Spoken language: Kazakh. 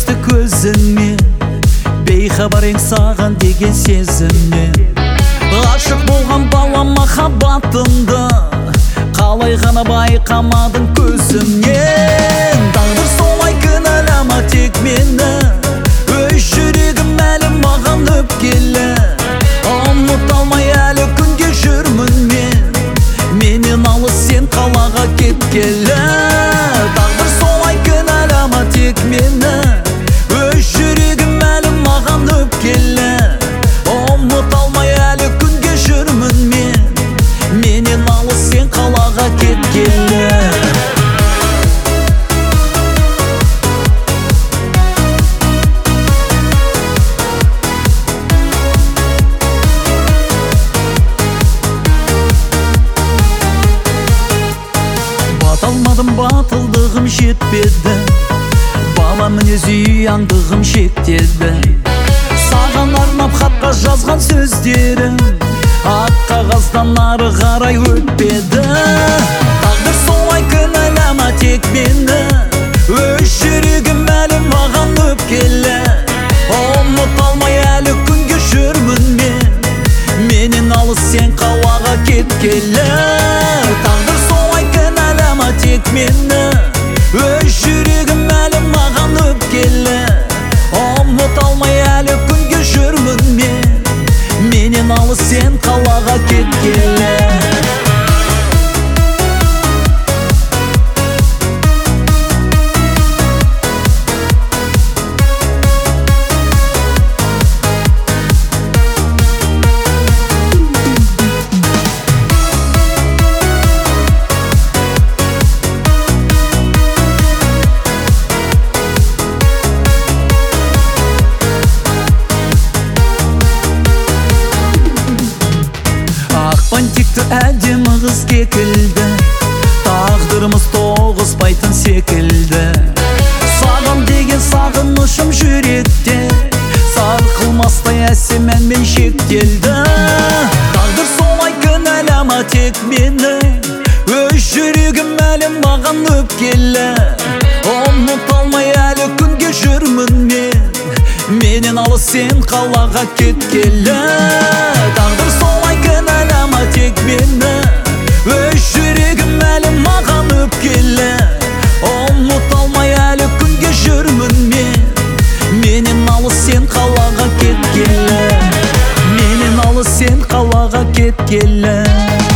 өшті көзіңмен, бейхабар ең саған деген сезімнен. Ғашық болған бала махаббатымды қалай ғана байқамадың көзімнен. Тағдыр солай кінәлама тек мені, өз жүрегім әлі маған өпкелі. Ұмыта алмай әлі күнге жүрмін мен, менен алыс сен қалаға кеткелі. Тағдыр солай кінәлама тек мені, өз жүрегім әлі маған өпкелі. Ұмыта алмай әлі күнге жүрмін мен, менен алыс сен қалаға кеткелі. Баталмадым, батылдығым жетпеді, бала мінез ұяңдығым шектеді. Саған арнап хатқа жазған сөздерім ақ қағаздан ары қарай өтпеді. Тағдыр солай кінәлама тек мені, өз жүрегім әлі маған өпкелі. Ұмыта алмай әлі күнге жүрмін мен, менен алыс сен қалаға кеткелі. Тағдыр солай кінәлама тек мені, өз жүрегім әлі маған өпкелі. Ұмыта алмай әлі күнге жүрмін мен, менен алыс сен қалаға кеткелі. Бантикті әдемі қыз кекілді, тағдырымыз тоғыспайтын секілді. Саған деген сағынышым жүректе, сарқылмастай әсем әнмен шектелді. Тағдыр солай кінәлама тек мені, өз жүрегім әлі маған өпкелі. Ұмыта алмай әлі күнге жүрмін мен, менен алыс сен қалаға кеткелі. Тағдыр солай кінәлама тек мені, өз жүрегім әлі маған өпкелі. Ұмыта алмай әлі күнге жүрмін мен, менен алыс сен қалаға кеткелі. Менен алыс сен қалаға кеткелі.